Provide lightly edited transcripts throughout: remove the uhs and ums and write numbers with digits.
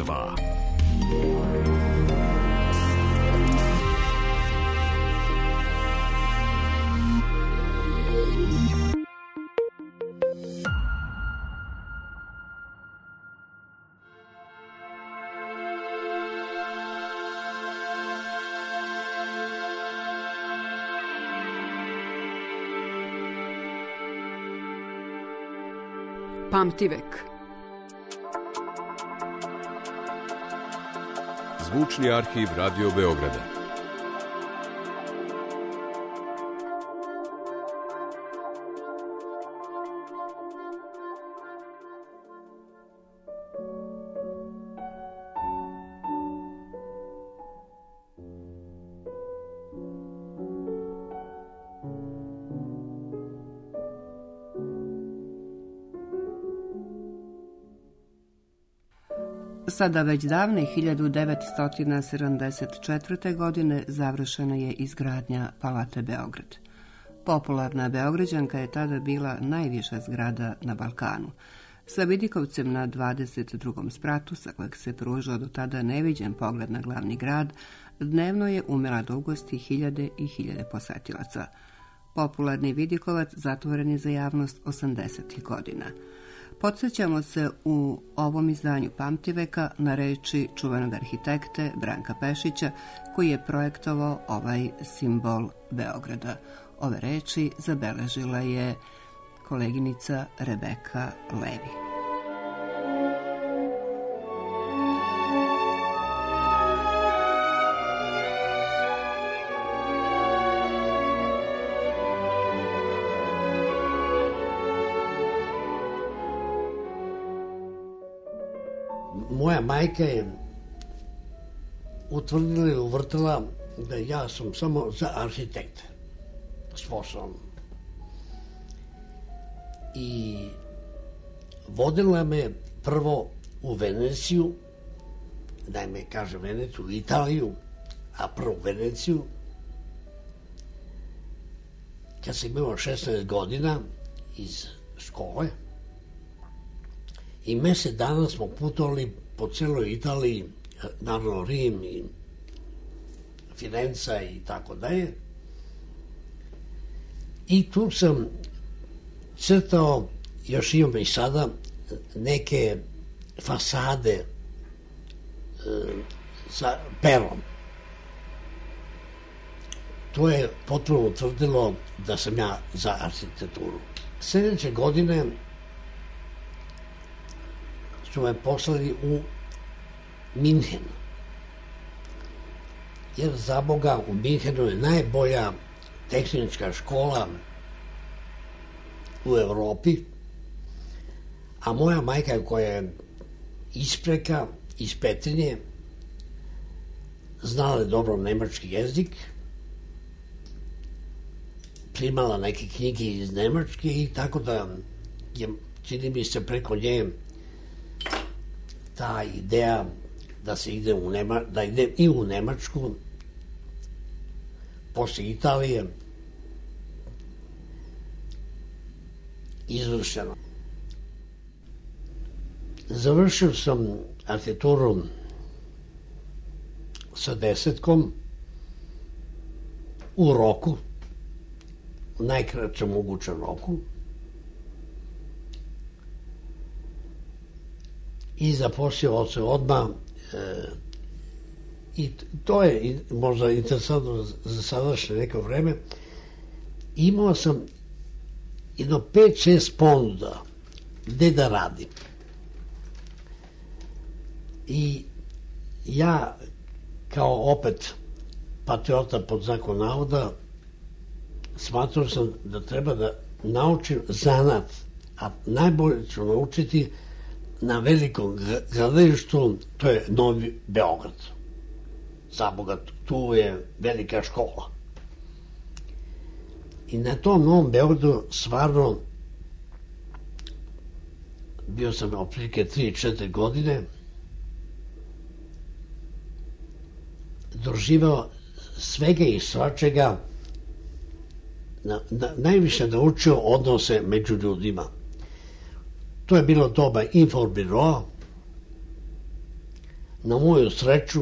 Trnava. Pamtivek. Zvučni arhiv Radio Beograda. Sada već davne 1974. godine završena je izgradnja Palate Beograd. Popularna Beograđanka je tada bila najviša zgrada na Balkanu. Sa vidikovcem na 22. spratu, sa kojeg se pružao do tada neviđen pogled na glavni grad, dnevno je umela da ugosti hiljade i hiljade posetilaca. Popularni vidikovac zatvoren je za javnost 80. godina. Podsjećamo se u ovom izdanju Pamtiveka na reči čuvenog arhitekte Branka Pešića, koji je projektovao ovaj simbol Beograda. Ove reči zabeležila je koleginica Rebeka Levi. Moja majka je utvrdila i uvrtila da ja sam samo za arhitekte sposoban. I vodila me prvo u Veneciju, najme kaže Veneciju, u Italiju, a prvo u Veneciju. Kad sam imao 16 godina iz škole, i mesec dana smo putovali po celoj Italiji, naravno Rim i Firenca i tako dalje. I tu sam crtao, još imam i sada, neke fasade sa perom. To je potpuno utvrdilo da sam ja za arhitekturu. Sljedeće godine su me poslali u Minhen. Jer za Boga u Minhenu je najbolja tehnička škola u Evropi, a moja majka koja je ispreka, iz Petrinje, znala je dobro nemački jezik, primala neke knjige iz Nemačke i tako da je, čini mi se, preko nje ta ideja da se ide da ide i u Nemačku posle Italije izvršena. Završio sam arhitekturu sa 10 u roku, u najkraćem mogućem roku. I zaposlio se odmah i to je možda interesantno za sadašnje neko vreme. Imao sam jedno 5-6 ponuda gde da radim. I ja kao opet patriota pod znakom navoda smatrao sam da treba da naučim zanat, a najbolje ću naučiti na velikom gradilištu, to je Novi Beograd. Za Boga, tu je velika škola. I na tom Novom Beogradu stvarno bio sam otprilike 3-4 godine, doživao svega i svačega, najviše naučio odnose među ljudima. To je bilo doba informbiroa, Na moju sreću,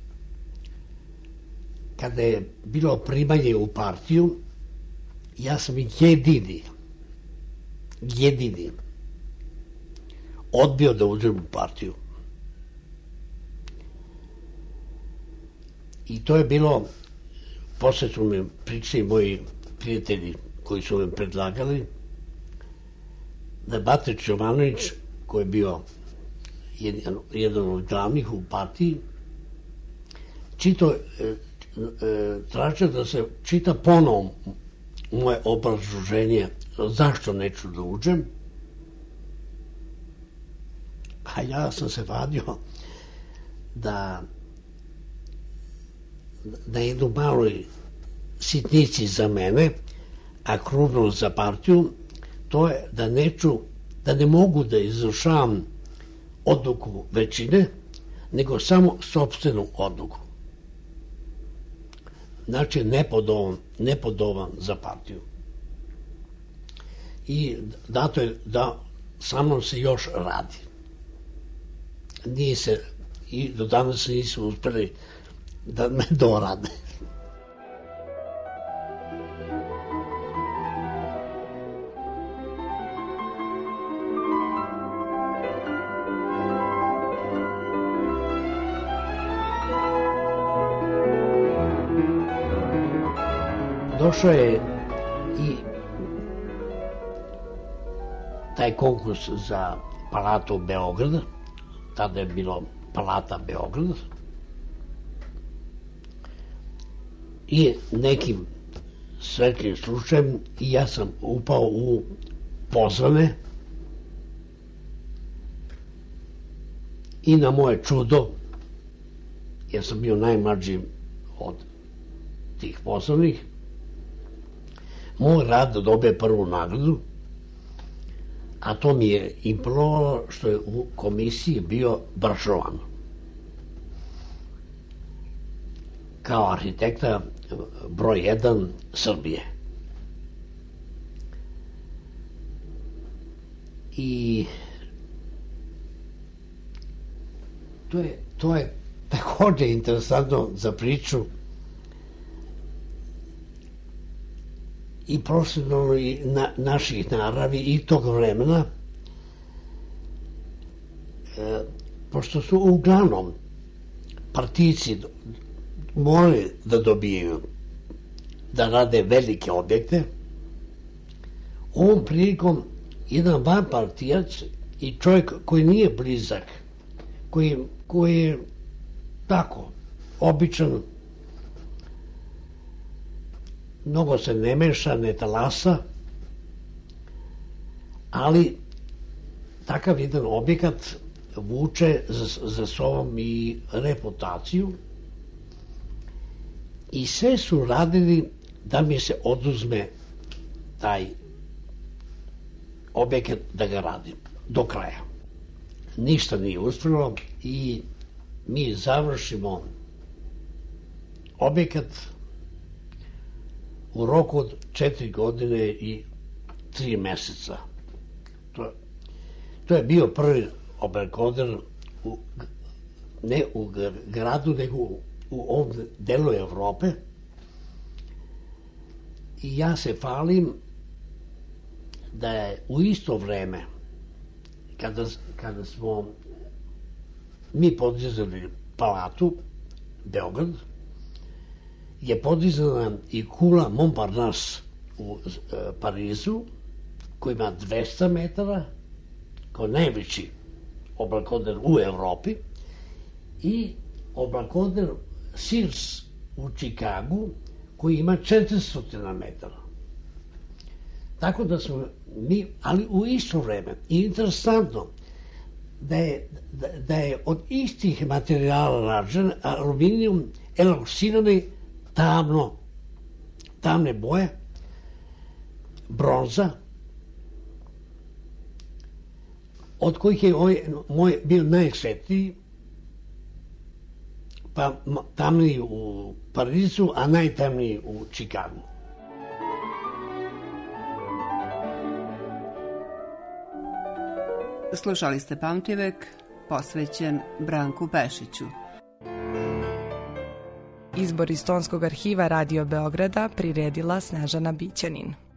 kada je bilo primanje u partiju, ja sam jedini odbio da uđem u partiju. I to je bilo, posle su mi pričali moji prijatelji koji su me predlagali, da je Batrić Jovanović, koji je bio jedan od glavnih u partiji, tražio da se čita ponovo moje obrazloženje zašto neću da uđem, a ja sam se vadio da na jednu maloj sitnici za mene, a krupno za partiju, to je da ne mogu da izvršavam odluku većine, nego samo sopstvenu odluku. Znači, nepodoban za partiju. I dato je da sa mnom se još radi. I do danas nisu uspeli da me dorade. Došao je i taj konkurs za Palatu Beograd, tada je bilo Palata Beograd, i nekim sretnim slučajem i ja sam upao u pozvane i na moje čudo, jer sam bio najmlađi od tih pozvanih, moj rad da dobije prvu nagradu, a to mi je imponovalo što je u komisiji bio Bršovan kao arhitekta broj 1 Srbije. I to je takođe interesantno za priču i profesionalno i naših naravi i tog vremena, pošto su uglavnom partijci morali da dobijaju da rade velike objekte, ovom prilikom jedan vanpartijac i čovjek koji nije blizak, koji je tako običan, mnogo se ne meša, ne talasa, ali takav jedan objekat vuče za sobom i reputaciju i sve su radili da mi se oduzme taj objekat da ga radim do kraja. Ništa nije uspjelo i mi završimo objekat u roku od 4 godine i 3 meseca. To je bio prvi obrakoder ne u gradu, nego u ovom delu Evrope. I ja se falim da je u isto vreme, kada smo mi podizali Palatu Beograd, je podizana i kula Montparnasse u Parizu, koji ima 200 metara, kao najveći oblakoder u Evropi, i oblakoder Sears u Čikagu, koji ima 400 metara. Tako da smo mi, ali u isto vreme, i interesantno, da je od istih materijala rađen aluminijum, eloksinani, tamne boje, bronza, od kojih je moj bio najsvetiji, pa tamniji u Parizu, a najtamniji u Čikagu. Slušali ste Pamtivek, posvećen Branku Pešiću. Izbor iz Tonskog arhiva Radio Beograda priredila Snežana Bićanin.